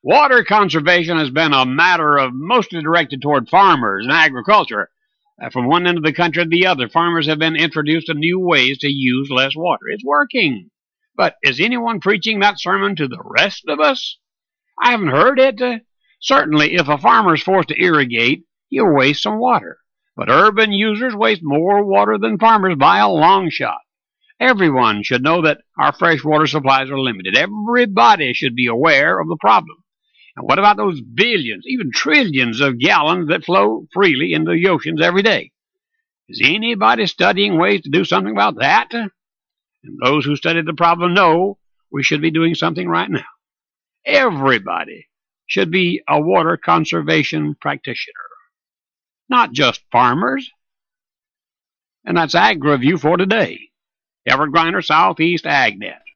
Water conservation has been a matter of mostly directed toward farmers and agriculture. From one end of the country to the other, farmers have been introduced to new ways to use less water. It's working. But is anyone preaching that sermon to the rest of us? I haven't heard it. Certainly, if a farmer is forced to irrigate, he'll waste some water. But urban users waste more water than farmers by a long shot. Everyone should know that our fresh water supplies are limited. Everybody should be aware of the problem. And what about those billions, even trillions of gallons that flow freely into the oceans every day? Is anybody studying ways to do something about that? And those who study the problem know we should be doing something right now. Everybody should be a water conservation practitioner, not just farmers. And that's Ag Review for today. Everett Griner, Southeast AgNet.